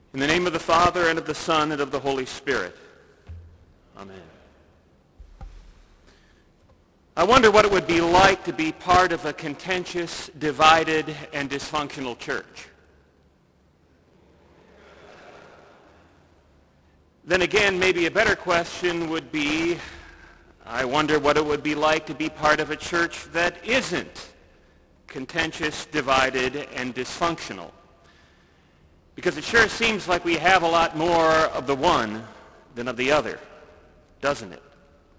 In the name of the Father, and of the Son, and of the Holy Spirit. Amen. I wonder what it would be like to be part of a contentious, divided, and dysfunctional church. Then again, maybe a better question would be, I wonder what it would be like to be part of a church that isn't contentious, divided, and dysfunctional. Because it sure seems like we have a lot more of the one than of the other, doesn't it?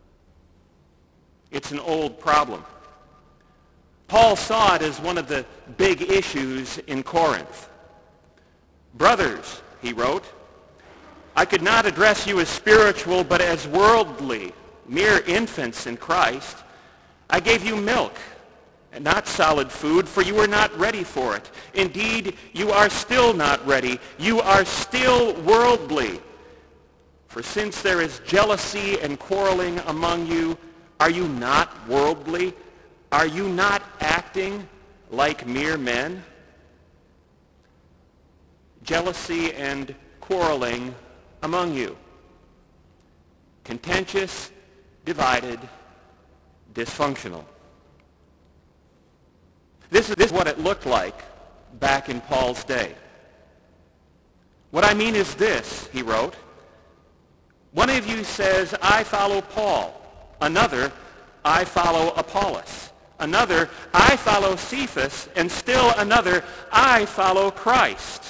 It's an old problem. Paul saw it as one of the big issues in Corinth. "Brothers," he wrote, "I could not address you as spiritual, but as worldly, mere infants in Christ. I gave you milk, and not solid food, for you were not ready for it. Indeed, you are still not ready. You are still worldly. For since there is jealousy and quarreling among you, are you not worldly? Are you not acting like mere men?" Jealousy and quarreling among you. Contentious, divided, dysfunctional. This is what it looked like back in Paul's day. "What I mean is this," he wrote. "One of you says, 'I follow Paul.' Another, 'I follow Apollos.' Another, 'I follow Cephas.' And still another, 'I follow Christ.'"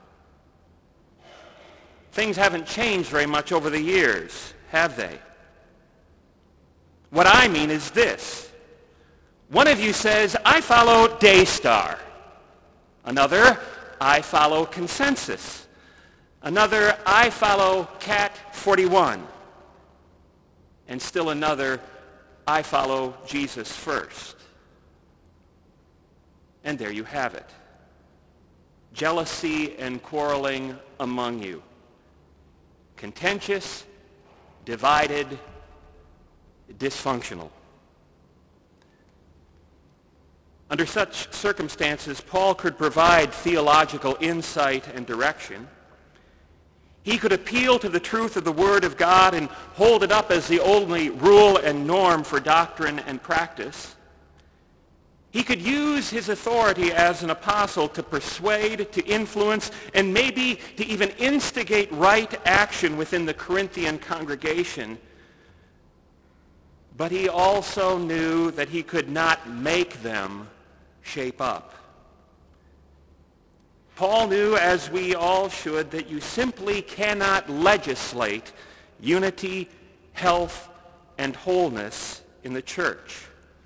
Things haven't changed very much over the years, have they? "What I mean is this. One of you says, 'I follow Daystar.' Another, 'I follow Consensus.' Another, 'I follow Cat 41. And still another, 'I follow Jesus first.'" And there you have it. Jealousy and quarreling among you. Contentious, divided, dysfunctional. Under such circumstances, Paul could provide theological insight and direction. He could appeal to the truth of the Word of God and hold it up as the only rule and norm for doctrine and practice. He could use his authority as an apostle to persuade, to influence, and maybe to even instigate right action within the Corinthian congregation. But he also knew that he could not make them shape up. Paul knew, as we all should, that you simply cannot legislate unity, health, and wholeness in the church.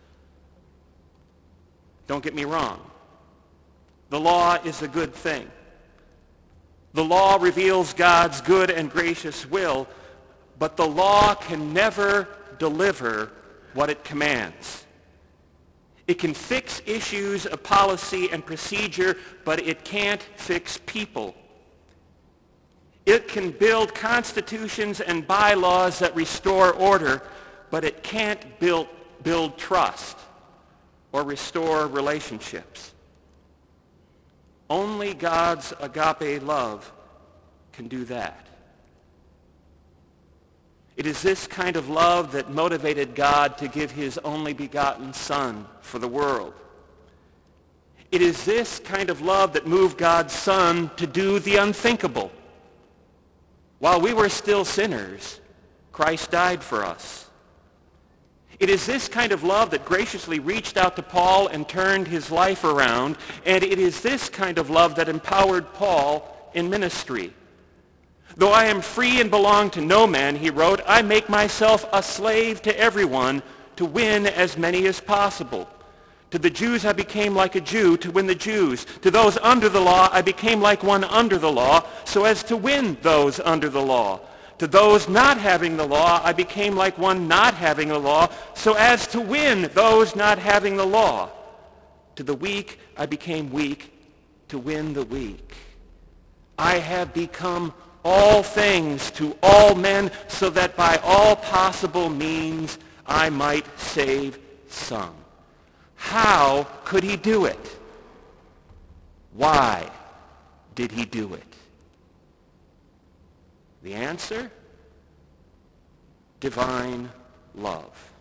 Don't get me wrong. The law is a good thing. The law reveals God's good and gracious will, but the law can never deliver what it commands. It can fix issues of policy and procedure, but it can't fix people. It can build constitutions and bylaws that restore order, but it can't build trust or restore relationships. Only God's agape love can do that. It is this kind of love that motivated God to give his only begotten Son for the world. It is this kind of love that moved God's Son to do the unthinkable. While we were still sinners, Christ died for us. It is this kind of love that graciously reached out to Paul and turned his life around, and it is this kind of love that empowered Paul in ministry. "Though I am free and belong to no man," he wrote, "I make myself a slave to everyone to win as many as possible. To the Jews I became like a Jew to win the Jews. To those under the law I became like one under the law, so as to win those under the law. To those not having the law I became like one not having the law, so as to win those not having the law. To the weak I became weak to win the weak. I have become all things to all men, so that by all possible means I might save some." How could he do it? Why did he do it? The answer? Divine love.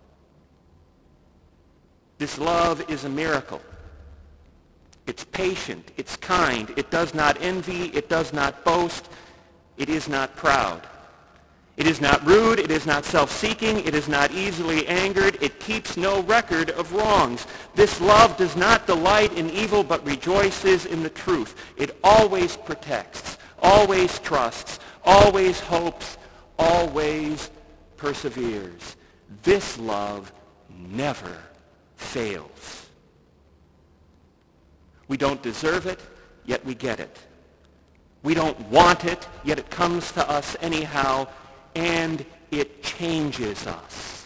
This love is a miracle. It's patient, it's kind, it does not envy, it does not boast, it is not proud. It is not rude, it is not self-seeking, it is not easily angered, it keeps no record of wrongs. This love does not delight in evil but rejoices in the truth. It always protects, always trusts, always hopes, always perseveres. This love never fails. We don't deserve it, yet we get it. We don't want it, yet it comes to us anyhow, and it changes us.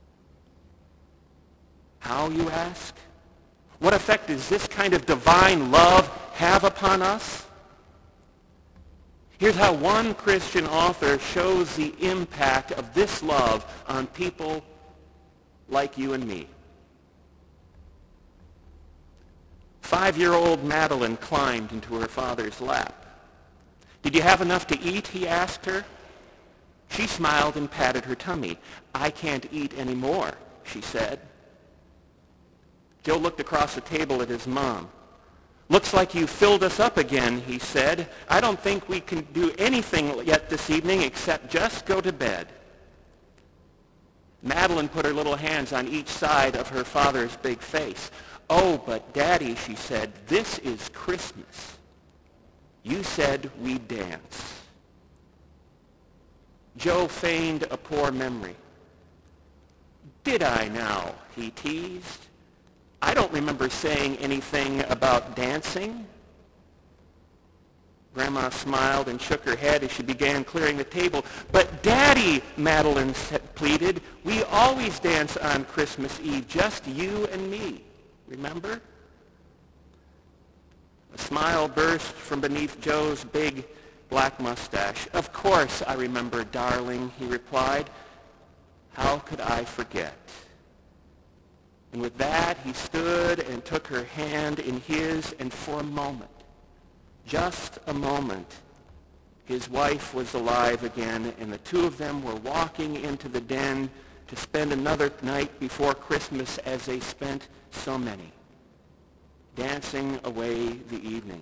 How, you ask? What effect does this kind of divine love have upon us? Here's how one Christian author shows the impact of this love on people like you and me. 5-year-old Madeline climbed into her father's lap. "Did you have enough to eat?" he asked her. She smiled and patted her tummy. "I can't eat any more," she said. Joe looked across the table at his mom. "Looks like you filled us up again," he said. "I don't think we can do anything yet this evening except just go to bed." Madeline put her little hands on each side of her father's big face. "Oh, but Daddy," she said, "this is Christmas. You said we'd dance." Joe feigned a poor memory. "Did I now?" he teased. "I don't remember saying anything about dancing." Grandma smiled and shook her head as she began clearing the table. "But Daddy," Madeline pleaded, "we always dance on Christmas Eve, just you and me. Remember?" A smile burst from beneath Joe's big black mustache. "Of course I remember, darling," he replied. "How could I forget?" And with that, he stood and took her hand in his, and for a moment, just a moment, his wife was alive again, and the two of them were walking into the den to spend another night before Christmas as they spent so many, dancing away the evening.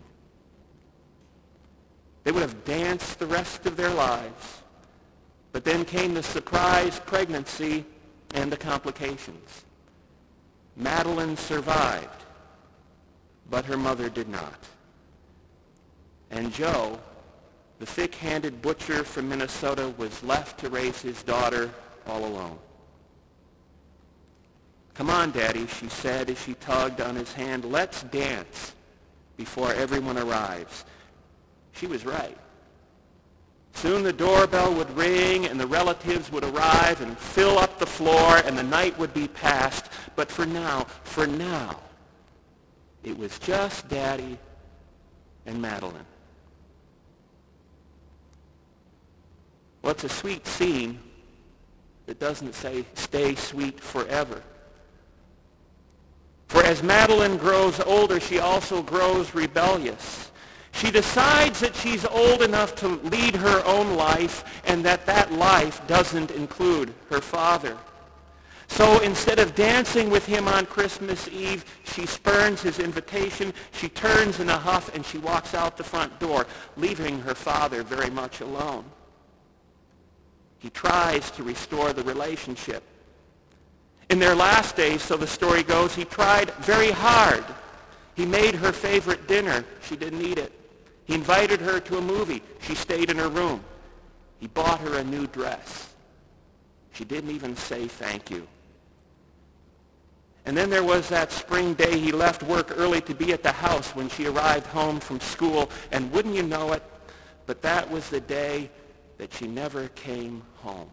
They would have danced the rest of their lives, but then came the surprise pregnancy and the complications. Madeline survived, but her mother did not. And Joe, the thick-handed butcher from Minnesota, was left to raise his daughter all alone. "Come on, Daddy," she said as she tugged on his hand. "Let's dance before everyone arrives." She was right. Soon the doorbell would ring and the relatives would arrive and fill up the floor and the night would be past. But for now, it was just Daddy and Madeline. Well, it's a sweet scene that doesn't say stay sweet forever. For as Madeline grows older, she also grows rebellious. She decides that she's old enough to lead her own life and that life doesn't include her father. So instead of dancing with him on Christmas Eve, she spurns his invitation, she turns in a huff, and she walks out the front door, leaving her father very much alone. He tries to restore the relationship. In their last days, so the story goes, he tried very hard. He made her favorite dinner. She didn't eat it. He invited her to a movie. She stayed in her room. He bought her a new dress. She didn't even say thank you. And then there was that spring day he left work early to be at the house when she arrived home from school. And wouldn't you know it, but that was the day that she never came home.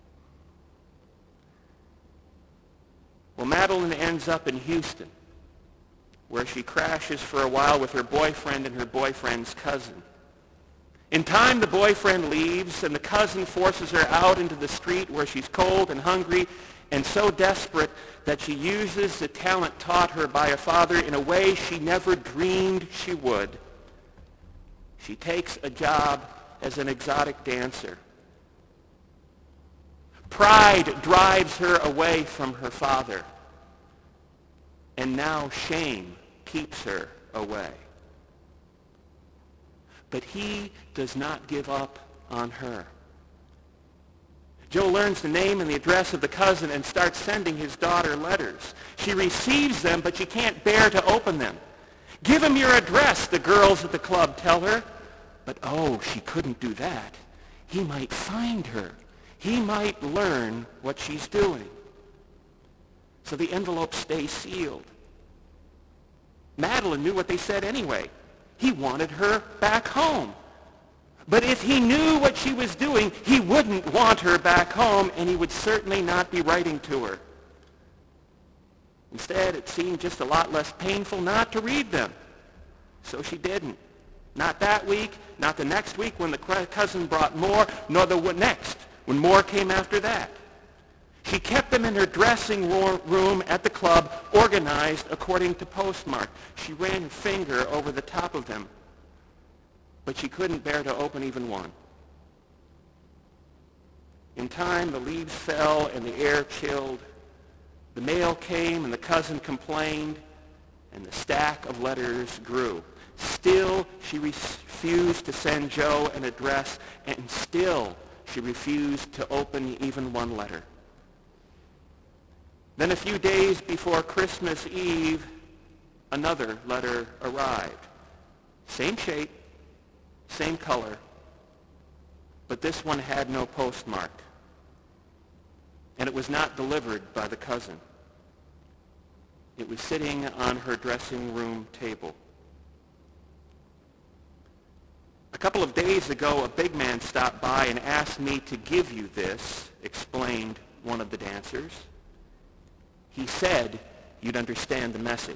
Well, Madeline ends up in Houston, where she crashes for a while with her boyfriend and her boyfriend's cousin. In time, the boyfriend leaves, and the cousin forces her out into the street where she's cold and hungry and so desperate that she uses the talent taught her by her father in a way she never dreamed she would. She takes a job as an exotic dancer Pride drives her away from her father. And now shame keeps her away. But he does not give up on her. Joe learns the name and the address of the cousin and starts sending his daughter letters. She receives them, but she can't bear to open them. Give him your address, the girls at the club tell her. But oh, she couldn't do that. He might find her. He might learn what she's doing. So the envelopes stay sealed. Madeline knew what they said anyway. He wanted her back home. But if he knew what she was doing, he wouldn't want her back home, and he would certainly not be writing to her. Instead, it seemed just a lot less painful not to read them. So she didn't. Not that week, not the next week when the cousin brought more, nor the next when more came after that. She kept them in her dressing room at the club, organized according to postmark. She ran her finger over the top of them, but she couldn't bear to open even one. In time, the leaves fell and the air chilled. The mail came and the cousin complained, and the stack of letters grew. Still, she refused to send Joe an address, and still she refused to open even one letter. Then a few days before Christmas Eve, another letter arrived. Same shape, same color, but this one had no postmark, and it was not delivered by the cousin. It was sitting on her dressing room table. A couple of days ago, a big man stopped by and asked me to give you this, explained one of the dancers. He said you'd understand the message.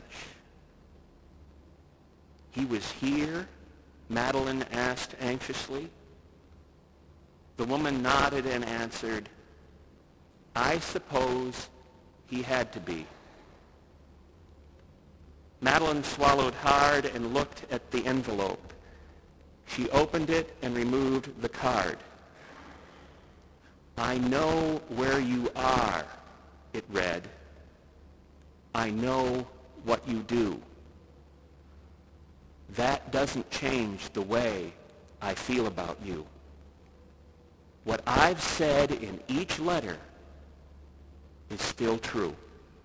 He was here? Madeline asked anxiously. The woman nodded and answered, I suppose he had to be. Madeline swallowed hard and looked at the envelope. She opened it and removed the card. I know where you are, it read. I know what you do. That doesn't change the way I feel about you. What I've said in each letter is still true.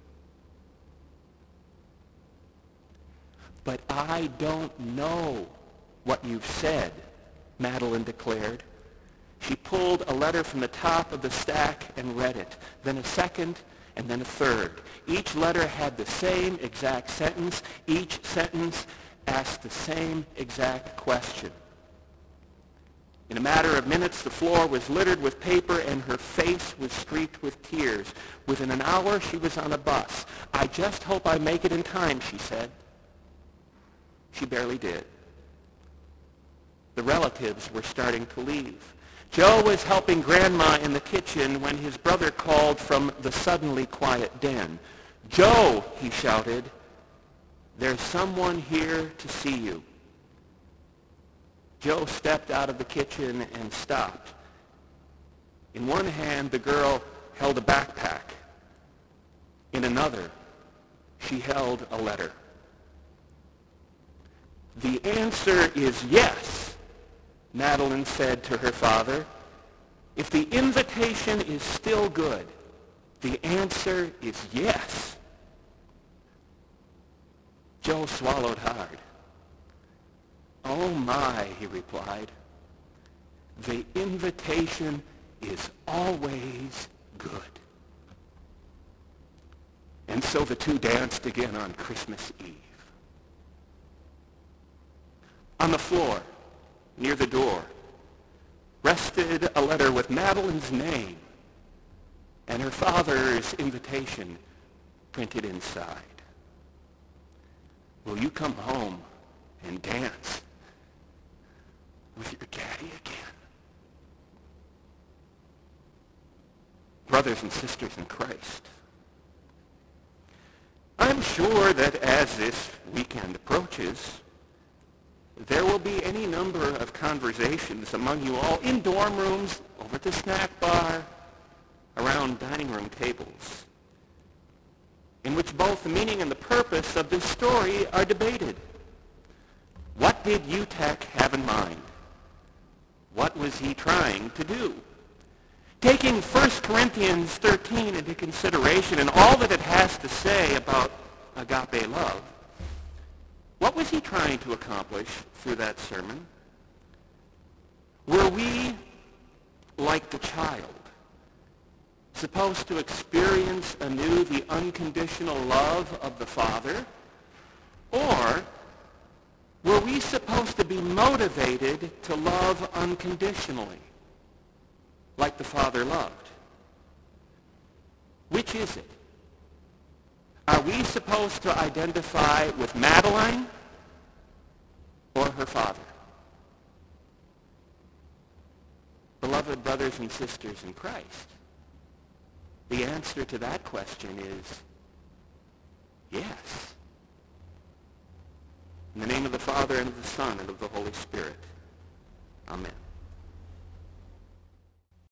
But I don't know what you've said, Madeline declared. She pulled a letter from the top of the stack and read it, then a second, and then a third. Each letter had the same exact sentence. Each sentence asked the same exact question. In a matter of minutes, the floor was littered with paper and her face was streaked with tears. Within an hour, she was on a bus. I just hope I make it in time, she said. She barely did. The relatives were starting to leave. Joe was helping Grandma in the kitchen when his brother called from the suddenly quiet den. Joe, he shouted, there's someone here to see you. Joe stepped out of the kitchen and stopped. In one hand, the girl held a backpack. In another, she held a letter. The answer is yes, Madeline said to her father. If the invitation is still good, the answer is yes. Joe swallowed hard. Oh my, he replied. The invitation is always good. And so the two danced again on Christmas Eve. On the floor, near the door, rested a letter with Madeline's name and her father's invitation printed inside. Will you come home and dance with your daddy again? Brothers and sisters in Christ, I'm sure that as this weekend approaches, there will be any number of conversations among you all in dorm rooms, over at the snack bar, around dining room tables, in which both the meaning and the purpose of this story are debated. What did UTEC have in mind? What was he trying to do? Taking 1 Corinthians 13 into consideration and all that it has to say about agape love, what was he trying to accomplish through that sermon? Were we, like the child, supposed to experience anew the unconditional love of the Father? Or were we supposed to be motivated to love unconditionally, like the Father loved? Which is it? Are we supposed to identify with Madeline or her father? Beloved brothers and sisters in Christ, the answer to that question is yes. In the name of the Father, and of the Son, and of the Holy Spirit. Amen.